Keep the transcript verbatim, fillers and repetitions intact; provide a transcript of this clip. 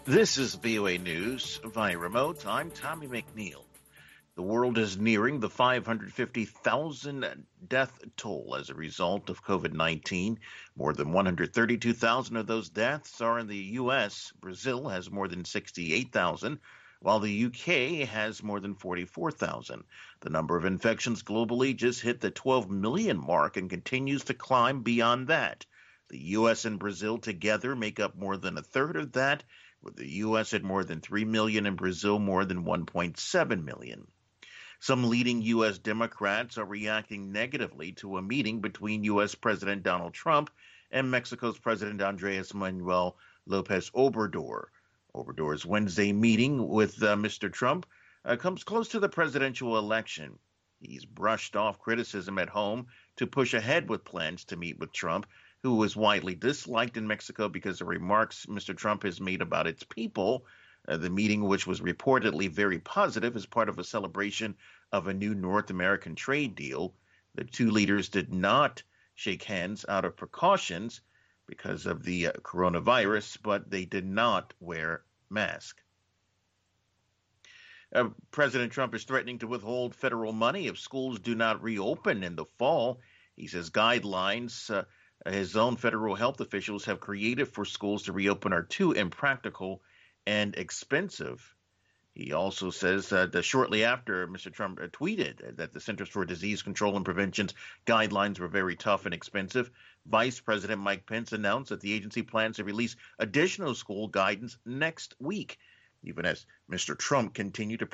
This is V O A News via remote. I'm Tommy McNeil. The world is nearing the five hundred fifty thousand death toll as a result of COVID nineteen. More than one hundred thirty-two thousand of those deaths are in the U S. Brazil has more than sixty-eight thousand, while the U K has more than forty-four thousand. The number of infections globally just hit the twelve million mark and continues to climb beyond that. The U S and Brazil together make up more than a third of that, with the U S at more than three million and Brazil more than one point seven million. Some leading U S Democrats are reacting negatively to a meeting between U S President Donald Trump and Mexico's President Andres Manuel Lopez Obrador. Obrador's Wednesday meeting with uh, Mister Trump uh, comes close to the presidential election. He's brushed off criticism at home to push ahead with plans to meet with Trump, who is widely disliked in Mexico because of remarks Mister Trump has made about its people. Uh, the meeting, which was reportedly very positive, is part of a celebration of a new North American trade deal. The two leaders did not shake hands out of precautions because of the uh, coronavirus, but they did not wear masks. Uh, President Trump is threatening to withhold federal money if schools do not reopen in the fall. He says guidelines uh, his own federal health officials have created for schools to reopen are too impractical and expensive. He also says uh, that shortly after Mister Trump uh, tweeted that the Centers for Disease Control and Prevention's guidelines were very tough and expensive, Vice President Mike Pence announced that the agency plans to release additional school guidance next week, even as Mister Trump continued to